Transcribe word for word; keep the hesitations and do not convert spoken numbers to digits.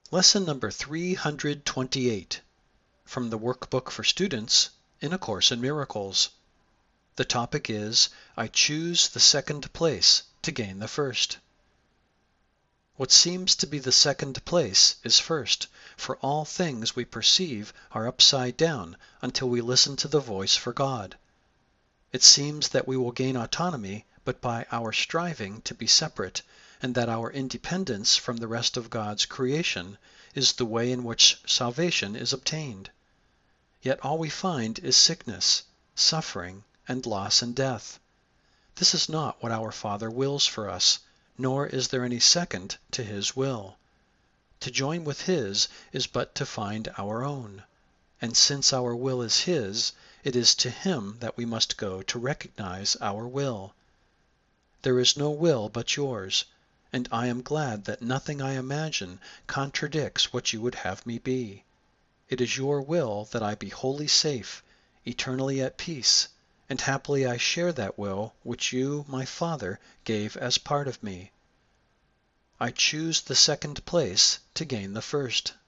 Lesson number three hundred twenty-eight from the Workbook for Students in A Course in Miracles. The topic is, I choose the second place to gain the first. What seems to be the second place is first, for all things we perceive are upside down until we listen to the voice for God. It seems that we will gain autonomy but by our striving to be separate, and that our independence from the rest of God's creation is the way in which salvation is obtained. Yet all we find is sickness, suffering, and loss and death. This is not what our Father wills for us, nor is there any second to His will. To join with His is but to find our own. And since our will is His, it is to Him that we must go to recognize our will. There is no will but yours, and I am glad that nothing I imagine contradicts what you would have me be. It is your will that I be wholly safe, eternally at peace, and happily I share that will which you, my Father, gave as part of me. I choose the second place to gain the first.